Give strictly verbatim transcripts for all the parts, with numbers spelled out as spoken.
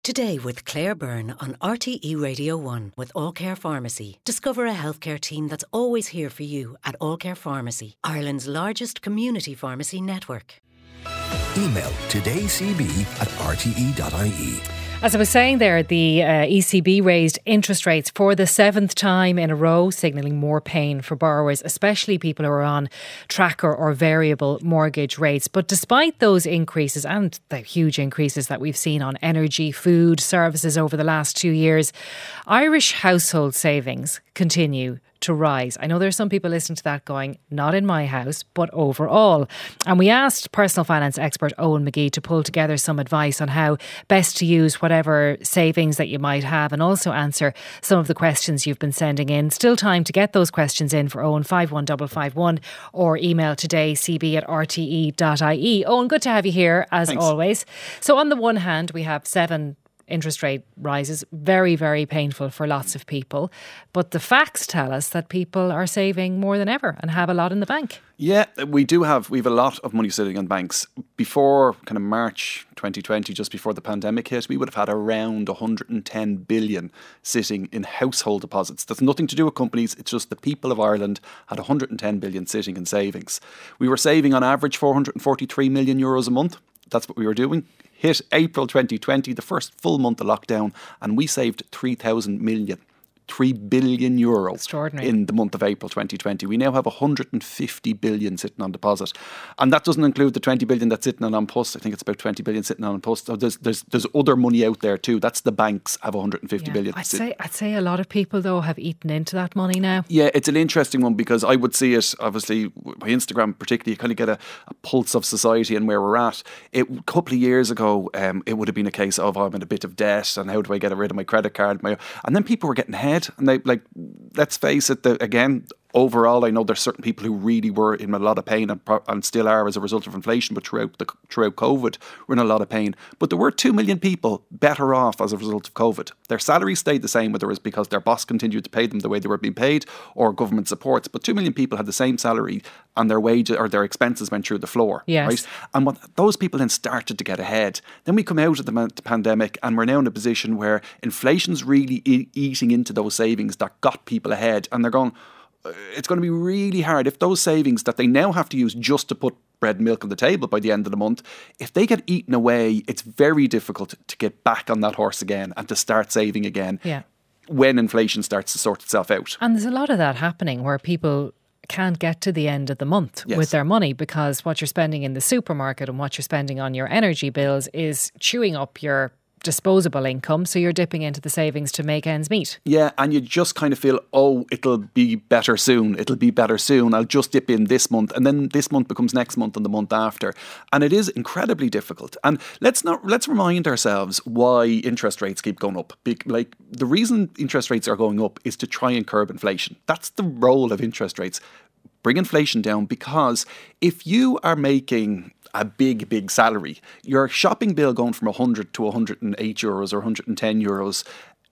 Today with Claire Byrne on R T E Radio one with All Care Pharmacy. Discover a healthcare team that's always here for you at All Care Pharmacy, Ireland's largest community pharmacy network. Email todaycb at r t e dot i e. As I was saying there, the uh, E C B raised interest rates for the seventh time in a row, signalling more pain for borrowers, especially people who are on tracker or variable mortgage rates. But despite those increases and the huge increases that we've seen on energy, food, services over the last two years, Irish household savings continue to rise. I know there's some people listening to that going, not in my house, but overall. And we asked personal finance expert Owen McGee to pull together some advice on how best to use whatever savings that you might have and also answer some of the questions you've been sending in. Still time to get those questions in for Owen, five one five five one, or email today c b at r t e dot i e. Owen, good to have you here as Thanks. Always. So on the one hand, we have seven interest rate rises, very, very painful for lots of people. But the facts tell us that people are saving more than ever and have a lot in the bank. Yeah, we do have, we have a lot of money sitting in banks. Before kind of March twenty twenty, just before the pandemic hit, we would have had around one hundred ten billion sitting in household deposits. That's nothing to do with companies. It's just the people of Ireland had one hundred ten billion sitting in savings. We were saving on average four hundred forty-three million euros a month. That's what we were doing. Hit April twenty twenty, the first full month of lockdown, and we saved three thousand million. three billion euro in the month of April twenty twenty. We now have one hundred fifty billion sitting on deposit. And that doesn't include the twenty billion that's sitting on post. I think it's about twenty billion sitting on post. So there's, there's, there's other money out there too. That's the banks have one hundred fifty yeah. billion. I'd say, I'd say a lot of people though have eaten into that money now. Yeah, it's an interesting one because I would see it, obviously, by Instagram particularly, you kind of get a, a pulse of society and where we're at. It, a couple of years ago, um, it would have been a case of, oh, I'm in a bit of debt and how do I get rid of my credit card? My, and then people were getting ahead and they, like, let's face it, the, again, overall, I know there's certain people who really were in a lot of pain and, and still are as a result of inflation, but throughout the throughout COVID, we're in a lot of pain. But there were two million people better off as a result of COVID. Their salaries stayed the same, whether it was because their boss continued to pay them the way they were being paid or government supports. But two million people had the same salary and their wages or their expenses went through the floor. Yes. Right? And what those people then started to get ahead. Then we come out of the, the pandemic and we're now in a position where inflation's really e- eating into those savings that got people ahead. And they're going, it's going to be really hard if those savings that they now have to use just to put bread and milk on the table by the end of the month, if they get eaten away, it's very difficult to get back on that horse again and to start saving again yeah. when inflation starts to sort itself out. And there's a lot of that happening where people can't get to the end of the month yes. with their money because what you're spending in the supermarket and what you're spending on your energy bills is chewing up your disposable income, so you're dipping into the savings to make ends meet. Yeah, and you just kind of feel, oh, it'll be better soon, it'll be better soon, I'll just dip in this month, and then this month becomes next month and the month after. And it is incredibly difficult. And let's not let's remind ourselves why interest rates keep going up. Be- like the reason interest rates are going up is to try and curb inflation. That's the role of interest rates. Bring inflation down, because if you are making a big, big salary, your shopping bill going from one hundred to one hundred eight euros or one hundred ten euros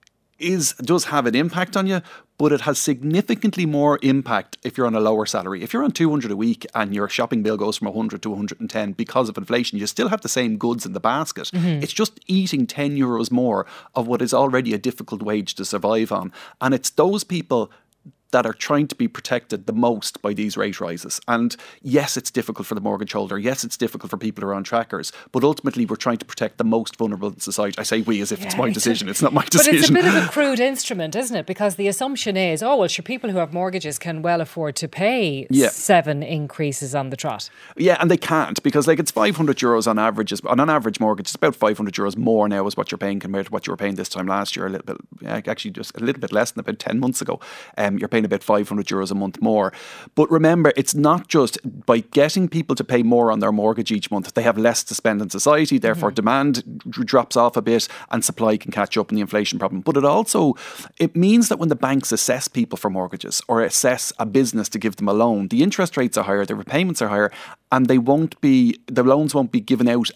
is does have an impact on you, but it has significantly more impact if you're on a lower salary. If you're on two hundred a week and your shopping bill goes from one hundred to one hundred ten because of inflation, you still have the same goods in the basket. Mm-hmm. It's just eating ten euros more of what is already a difficult wage to survive on. And it's those people that are trying to be protected the most by these rate rises. And yes, it's difficult for the mortgage holder. Yes, it's difficult for people who are on trackers. But ultimately, we're trying to protect the most vulnerable in society. I say we as if yeah, it's my decision. It's not my decision. But it's a bit of a crude instrument, isn't it? Because the assumption is, oh, well, sure, people who have mortgages can well afford to pay yeah. seven increases on the trot. Yeah, and they can't, because like it's five hundred euros on average. On an average mortgage, it's about five hundred euros more now is what you're paying compared to what you were paying this time last year. A little bit, actually just a little bit less than about ten months ago. Um, you're paying about five hundred euros a month more. But remember, it's not just by getting people to pay more on their mortgage each month, they have less to spend in society, therefore mm-hmm. demand d- drops off a bit and supply can catch up in the inflation problem. But it also, it means that when the banks assess people for mortgages or assess a business to give them a loan, the interest rates are higher, the repayments are higher, and they won't be, the loans won't be given out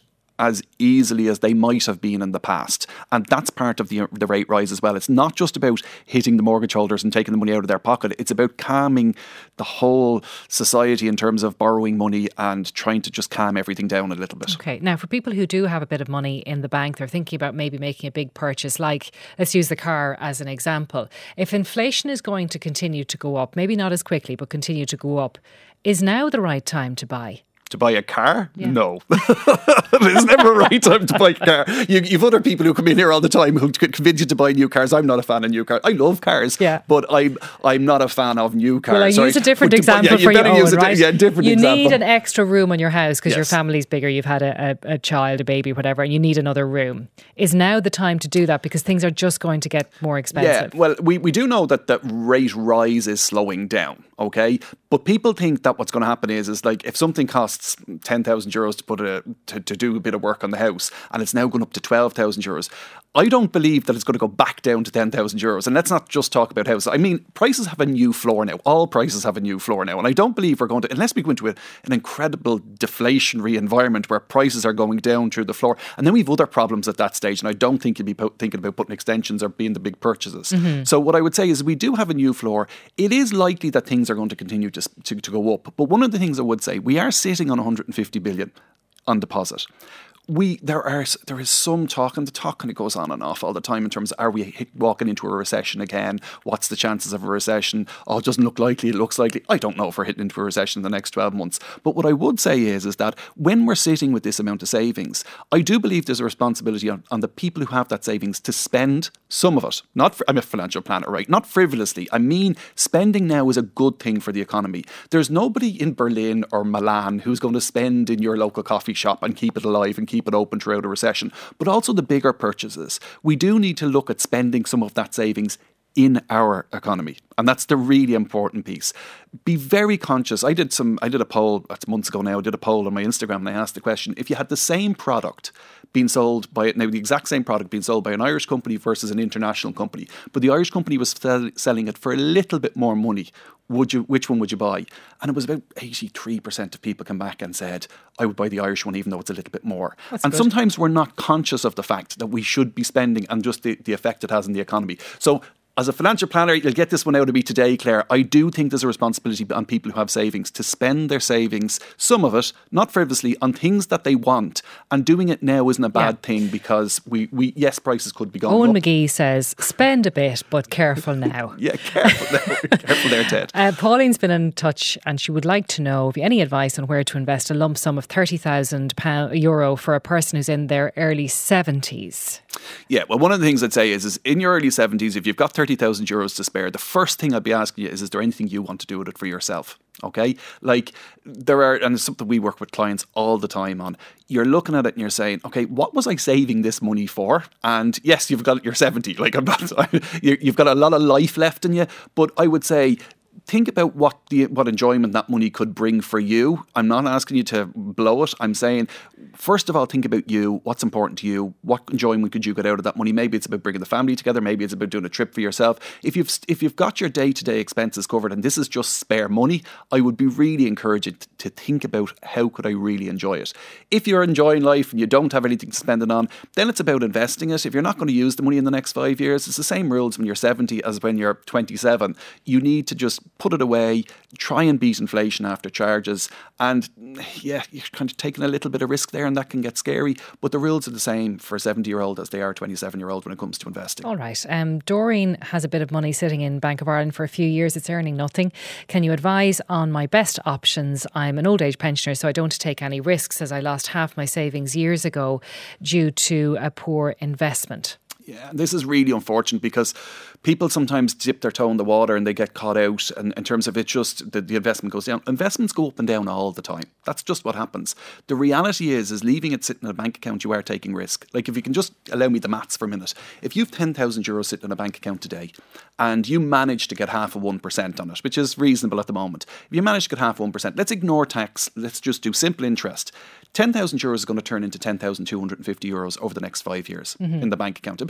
as easily as they might have been in the past. And that's part of the, the rate rise as well. It's not just about hitting the mortgage holders and taking the money out of their pocket. It's about calming the whole society in terms of borrowing money and trying to just calm everything down a little bit. Okay. Now, for people who do have a bit of money in the bank, they're thinking about maybe making a big purchase, like, let's use the car as an example. If inflation is going to continue to go up, maybe not as quickly, but continue to go up, is now the right time to buy? To buy a car? Yeah. No. There's never a right time to buy a car. You, you've other people who come in here all the time who convince you to buy new cars. I'm not a fan of new cars. I love cars, yeah. but I'm, I'm not a fan of new cars. Well, I Sorry. use a different but, example but, yeah, for you. Owen, Use a, right? Yeah, different you example. need an extra room on your house because yes. your family's bigger. You've had a, a, a child, a baby, whatever, and you need another room. Is now the time to do that because things are just going to get more expensive? Yeah, well, we, we do know that the rate rise is slowing down, okay? But people think that what's going to happen is, is like if something costs ten thousand euros to put a to, to do a bit of work on the house and it's now going up to twelve thousand euros, I don't believe that it's going to go back down to ten thousand euros. And let's not just talk about houses. I mean, prices have a new floor now. All prices have a new floor now. And I don't believe we're going to, unless we go into a, an incredible deflationary environment where prices are going down through the floor. And then we have other problems at that stage. And I don't think you'd be po- thinking about putting extensions or being the big purchases. Mm-hmm. So what I would say is we do have a new floor. It is likely that things are going to continue to, to, to go up. But one of the things I would say, we are sitting on one hundred fifty billion on deposit. We there are there is some talk, and the talk kind of goes on and off all the time in terms of, are we hit, walking into a recession again? What's the chances of a recession? Oh, it doesn't look likely. It looks likely. I don't know if we're hitting into a recession in the next twelve months. But what I would say is, is that when we're sitting with this amount of savings, I do believe there's a responsibility on, on the people who have that savings to spend some of it. Not fr- I'm a financial planner, right? Not frivolously. I mean, spending now is a good thing for the economy. There's nobody in Berlin or Milan who's going to spend in your local coffee shop and keep it alive and keep keep it open throughout a recession, but also the bigger purchases. We do need to look at spending some of that savings in our economy. And that's the really important piece. Be very conscious. I did some, I did a poll, that's months ago now, I did a poll on my Instagram and I asked the question, if you had the same product being sold by, now the exact same product being sold by an Irish company versus an international company, but the Irish company was sell, selling it for a little bit more money, would you, which one would you buy? And it was about eighty-three percent of people came back and said, I would buy the Irish one even though it's a little bit more. That's and good. Sometimes we're not conscious of the fact that we should be spending and just the, the effect it has on the economy. So as a financial planner, you'll get this one out of me today, Claire. I do think there's a responsibility on people who have savings to spend their savings, some of it, not frivolously, on things that they want. And doing it now isn't a bad yeah. thing because we, we, yes, prices could be going Owen up. McGee says, spend a bit, but careful now. yeah, careful there. careful there, Ted. Uh, Pauline's been in touch and she would like to know if you have any advice on where to invest a lump sum of thirty thousand euro for a person who's in their early seventies. Yeah, well, one of the things I'd say is, is in your early seventies, if you've got thirty thousand euros to spare, the first thing I'd be asking you is, is there anything you want to do with it for yourself? Okay? Like, there are, and it's something we work with clients all the time on. You're looking at it and you're saying, okay, what was I saving this money for? And yes, you've got, you're seventy. Like, I'm not, you've got a lot of life left in you, but I would say, think about what the what enjoyment that money could bring for you. I'm not asking you to blow it. I'm saying, first of all, think about you. What's important to you? What enjoyment could you get out of that money? Maybe it's about bringing the family together. Maybe it's about doing a trip for yourself. If you've if you've got your day-to-day expenses covered and this is just spare money, I would be really encouraging to think about how could I really enjoy it. If you're enjoying life and you don't have anything to spend it on, then it's about investing it. If you're not going to use the money in the next five years, it's the same rules when you're seventy as when you're twenty-seven. You need to just put it away, try and beat inflation after charges. And yeah, you're kind of taking a little bit of risk there and that can get scary. But the rules are the same for a seventy-year-old as they are a twenty-seven-year-old when it comes to investing. All right. Um, Doreen has a bit of money sitting in Bank of Ireland for a few years. It's earning nothing. Can you advise on my best options? I'm an old age pensioner, so I don't take any risks as I lost half my savings years ago due to a poor investment. Yeah, this is really unfortunate because people sometimes dip their toe in the water and they get caught out. And in terms of it, just the, the investment goes down. Investments go up and down all the time. That's just what happens. The reality is, is leaving it sitting in a bank account, you are taking risk. Like if you can just allow me the maths for a minute. If you've ten thousand euros sitting in a bank account today and you manage to get half of one percent on it, which is reasonable at the moment. If you manage to get half one percent, let's ignore tax. Let's just do simple interest. ten thousand euros is going to turn into ten thousand two hundred fifty euros over the next five years mm-hmm. in the bank account. A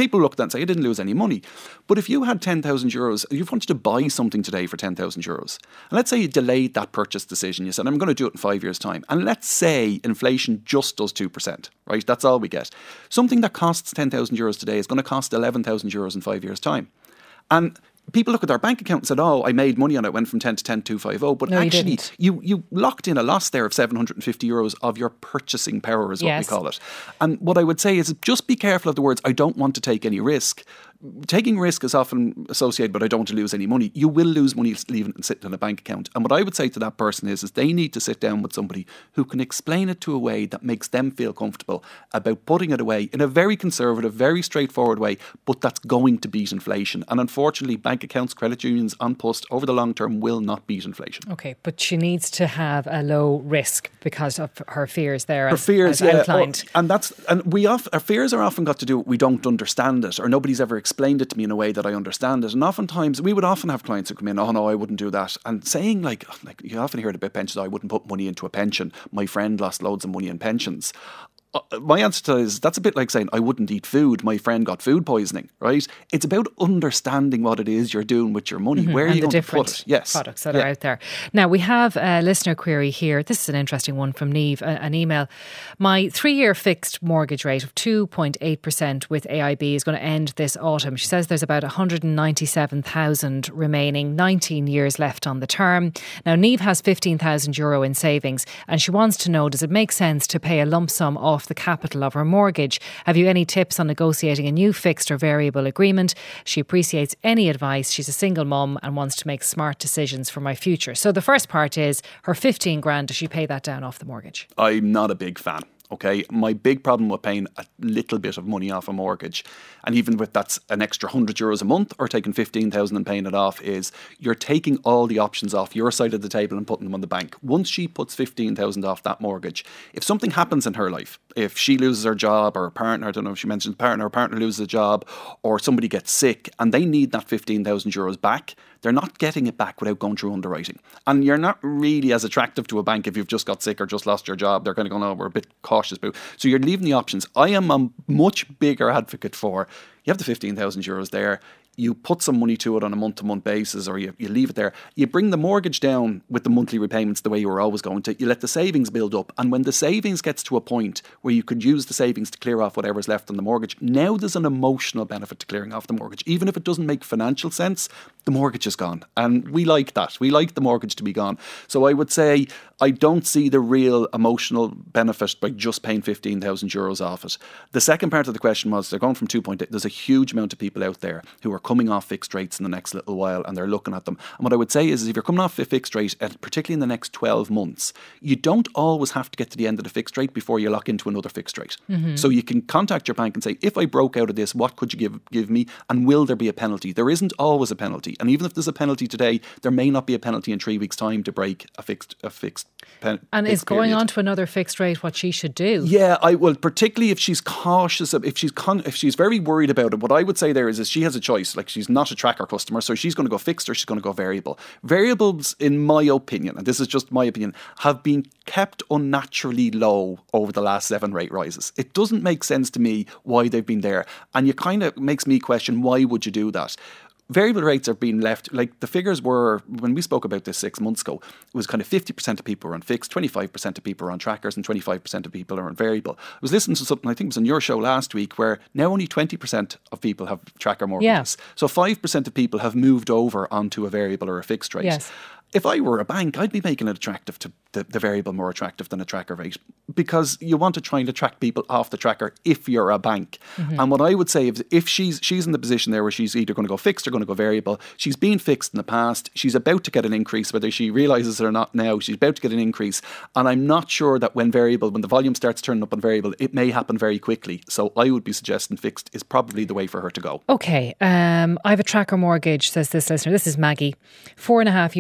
people look at that and say, I didn't lose any money. But if you had ten thousand euros, you wanted to buy something today for ten thousand euros, and let's say you delayed that purchase decision, you said, I'm going to do it in five years' time. And let's say inflation just does two percent, right? That's all we get. Something that costs ten thousand euros today is going to cost eleven thousand euros in five years' time. And people look at their bank account and said, oh, I made money on it, went from ten to ten to two hundred fifty. But no, actually, you, you, you locked in a loss there of seven hundred fifty euros of your purchasing power is what yes. we call it. And what I would say is just be careful of the words, I don't want to take any risk. Taking risk is often associated, but I don't want to lose any money. You will lose money leaving it sitting in a bank account. And what I would say to that person is, is they need to sit down with somebody who can explain it to a way that makes them feel comfortable about putting it away in a very conservative, very straightforward way, but that's going to beat inflation. And unfortunately, bank accounts, credit unions, An Post, over the long term will not beat inflation. Okay, but she needs to have a low risk because of her fears there, her as, fears, as yeah, outlined. and that's and we off, our fears are often got to do with we don't understand it, or nobody's ever explained it to me in a way that I understand it. And oftentimes we would often have clients who come in, oh no, I wouldn't do that, and saying like, like you often hear it about pensions, oh, I wouldn't put money into a pension, my friend lost loads of money in pensions. Uh, my answer to that is that's a bit like saying I wouldn't eat food, my friend got food poisoning, right? It's about understanding what it is you're doing with your money. Mm-hmm. Where are and you the going different to put it? Yes. products that yeah. are out there. Now we have a listener query here. This is an interesting one from Niamh, an email. My three-year fixed mortgage rate of two point eight percent with A I B is going to end this autumn. She says there's about one hundred ninety-seven thousand remaining, nineteen years left on the term. Now Niamh has fifteen thousand euro in savings and she wants to know, does it make sense to pay a lump sum off the capital of her mortgage? Have you any tips on negotiating a new fixed or variable agreement? She appreciates any advice. She's a single mum and wants to make smart decisions for my future. So the first part is her fifteen grand. Does she pay that down off the mortgage? I'm not a big fan. Okay, my big problem with paying a little bit of money off a mortgage, and even with that's an extra one hundred euros a month or taking fifteen thousand and paying it off, is you're taking all the options off your side of the table and putting them on the bank. Once she puts fifteen thousand off that mortgage, if something happens in her life, if she loses her job or her partner, I don't know if she mentioned partner, her partner loses a job, or somebody gets sick and they need that fifteen thousand euros back, they're not getting it back without going through underwriting. And you're not really as attractive to a bank if you've just got sick or just lost your job. They're kind of going, oh, we're a bit cautious about. So you're leaving the options. I am a much bigger advocate for, you have the fifteen thousand euros there, you put some money to it on a month-to-month basis, or you, you leave it there. You bring the mortgage down with the monthly repayments the way you were always going to. You let the savings build up. And when the savings gets to a point where you could use the savings to clear off whatever's left on the mortgage, now there's an emotional benefit to clearing off the mortgage. Even if it doesn't make financial sense, the mortgage is gone. And we like that. We like the mortgage to be gone. So I would say I don't see the real emotional benefit by just paying fifteen thousand euros off it. The second part of the question was, they're going from two point eight. There's a huge amount of people out there who are coming off fixed rates in the next little while and they're looking at them. And what I would say is, is if you're coming off a fixed rate, at, particularly in the next twelve months, you don't always have to get to the end of the fixed rate before you lock into another fixed rate. Mm-hmm. So you can contact your bank and say, if I broke out of this, what could you give give me? And will there be a penalty? There isn't always a penalty. And even if there's a penalty today, there may not be a penalty in three weeks' time to break a fixed a fixed pen, And fixed is going period. on to another fixed rate what she should do? Yeah, I will, particularly if she's cautious, of, if she's con- if she's very worried about it. What I would say there is, is she has a choice. Like, she's not a tracker customer, so she's going to go fixed or she's going to go variable. Variables, in my opinion, and this is just my opinion, have been kept unnaturally low over the last seven rate rises. It doesn't make sense to me why they've been there, and it kind of makes me question, why would you do that? Variable rates are being left, like the figures were, when we spoke about this six months ago, it was kind of fifty percent of people were on fixed, twenty-five percent of people are on trackers, and twenty-five percent of people are on variable. I was listening to something, I think it was on your show last week, where now only twenty percent of people have tracker mortgages. Yeah. So five percent of people have moved over onto a variable or a fixed rate. Yes. If I were a bank, I'd be making it attractive to the, the variable more attractive than a tracker rate, because you want to try and attract people off the tracker if you're a bank. Mm-hmm. And what I would say is, if she's she's in the position there where she's either going to go fixed or going to go variable, she's been fixed in the past, she's about to get an increase, whether she realises it or not now, she's about to get an increase. And I'm not sure that when variable, when the volume starts turning up on variable, it may happen very quickly. So I would be suggesting fixed is probably the way for her to go. Okay, um, I have a tracker mortgage, says this listener. This is Maggie. Four and a half years left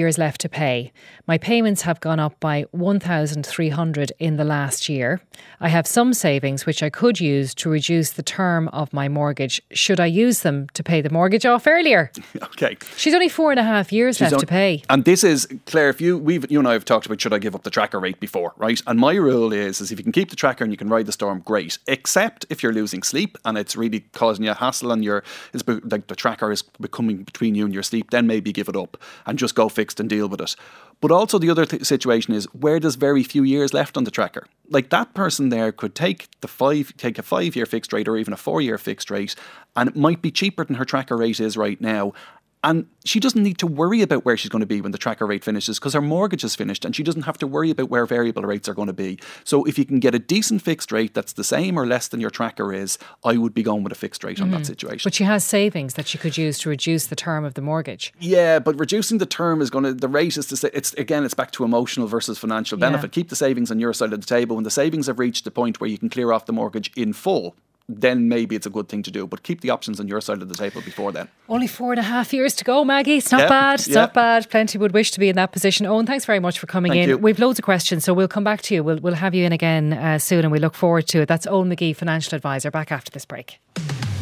to pay. My payments have gone up by one thousand three hundred in the last year. I have some savings which I could use to reduce the term of my mortgage. Should I use them to pay the mortgage off earlier? Okay. She's only four and a half years She's left on, to pay. And this is, Claire, if you we've you and I have talked about should I give up the tracker rate before, right? And my rule is, is if you can keep the tracker and you can ride the storm, great. Except if you're losing sleep and it's really causing you a hassle and you're, it's be, like the tracker is becoming between you and your sleep, then maybe give it up and just go fixed and deal with it. But also the other th- situation is, where there's very few years left on the tracker. Like that person there could take the five, take a five-year fixed rate or even a four-year fixed rate, and it might be cheaper than her tracker rate is right now. And she doesn't need to worry about where she's going to be when the tracker rate finishes, because her mortgage is finished and she doesn't have to worry about where variable rates are going to be. So if you can get a decent fixed rate that's the same or less than your tracker is, I would be going with a fixed rate on mm-hmm. that situation. But she has savings that she could use to reduce the term of the mortgage. Yeah, but reducing the term is going to, the rate is to say, it's again, it's back to emotional versus financial benefit. Yeah. Keep the savings on your side of the table. When the savings have reached the point where you can clear off the mortgage in full, then maybe it's a good thing to do. But keep the options on your side of the table before then. Only four and a half years to go, Maggie. It's not yeah, bad. It's yeah. not bad. Plenty would wish to be in that position. Owen, thanks very much for coming Thank in. You. We've loads of questions, so we'll come back to you. We'll, we'll have you in again uh, soon, and we look forward to it. That's Owen McGee, Financial Advisor. Back after this break.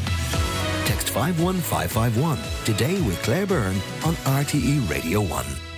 Text five one five five one today with Claire Byrne on R T E Radio one.